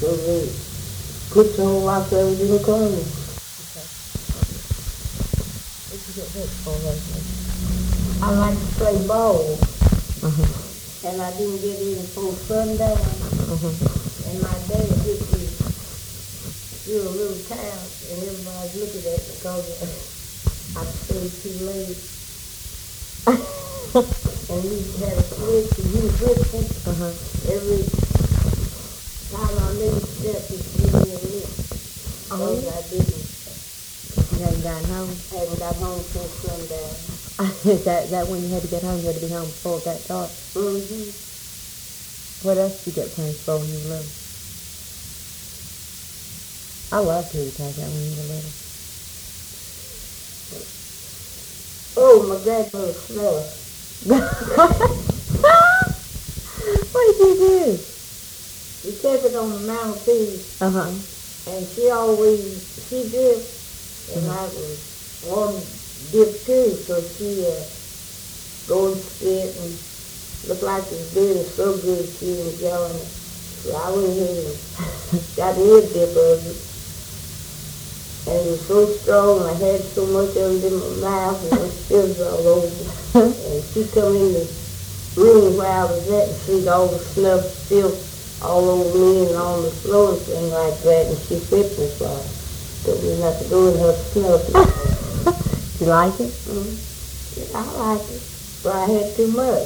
So they put some ourselves in the corner. What you get hit for lately? I like to play ball, Uh-huh. and I didn't get in before sundown, Uh-huh. and my dad hit me through a little town, and everybody's looking at me because I stayed too late. And we had a switch, and he was whipping. Every time I made a step, he'd give me a lick. Oh. Because I didn't. You hadn't gotten home? Hadn't got home since sundown. Is that when you had to get home? You had to be home before it got dark? Mm-hmm. What else did you get punished for when you were little? I loved to eat like that when you were little. Oh, my grandmother smelled. What did you do? We kept it on the mantelpiece, Uh-huh. and she dipped, and I was one dip too, so she go and spit and looked like it was doing so good she was yelling. So I went ahead and got the ear dip of it, and it was so strong, I had so much of it in my mouth, and it spills all over. And she come in the room where I was at and see all the snuff still all over me and on the floor and things like that, and she whipped me for it. Told me not to go in her snuff. You like it? I like it, but I had too much.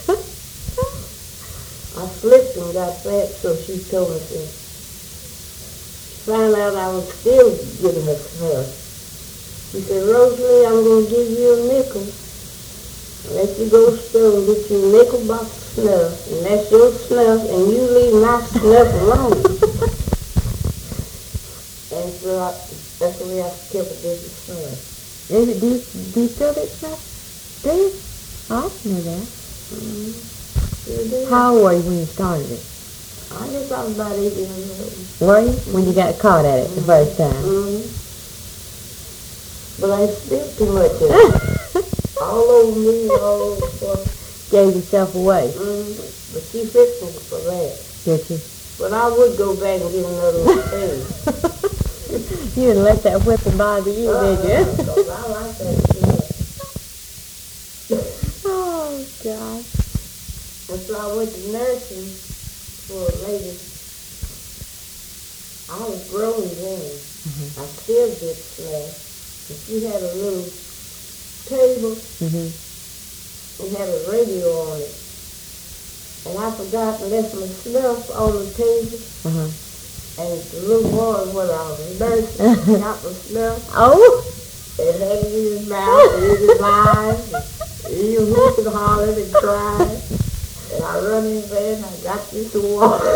I slipped and got fat, so she told me to. Found out I was still giving her snuff. She said, Rosalie, I'm going to give you a nickel. Let you go to the store and get you a nickel box of snuff, and that's your snuff, and you leave my snuff alone. And so that's the way I kept it with the snuff. Do you still get snuff? Do you? I didn't know that. Sure do. How old were you when you started it? I guess I was about 8 years old. Were you? When you got caught at it the first time? But I spit too much of it. All over me, all over the place. Gave yourself away. But she fixed me for that. Did you? But I would go back and get another one too. You didn't let that whipping bother you, did you? Because I like that too. Oh, God. And so I went to nursing for a lady. I was grown then. I still did snuff. And she had a little table and had a radio on it. And I forgot to left my snuff on the table. And the little boy, when I was nursing, got my snuff. Oh? And had it in his mouth and in his eyes. And he whooped and hollered and cried. And I run in bed and I got this water.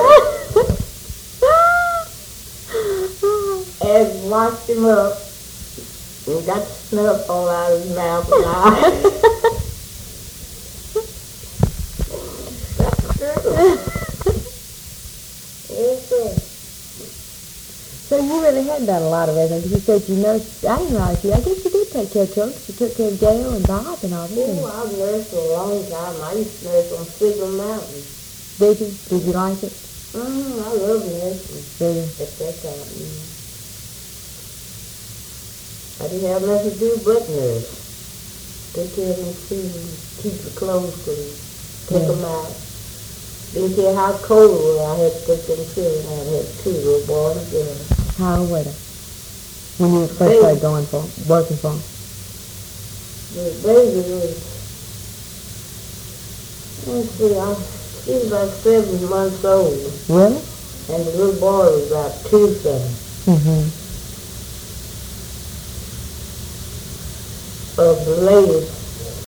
And washed him up. And got the snuff all out of his mouth and eyes. That's true. Yes, sir. So you really had done a lot of everything. You said you nursed. I didn't realize you. I guess you did take care of children. You took care of Gail and Bob and all that. Oh, I've nursed for a long time. I used to nurse on Signal Mountain. Did you? Did you like it? I love nursing. Did you? At that time. I didn't have nothing to do but nurse. Take care of them children, keep the clothes clean, take them out. Didn't care how cold it was, I had to take them children out. I had 2 little boys and girls. How old were they? When you first started working for them? The baby was, let's see, she was about 7 months old. Really? And the little boy was about 2 something. Of the latest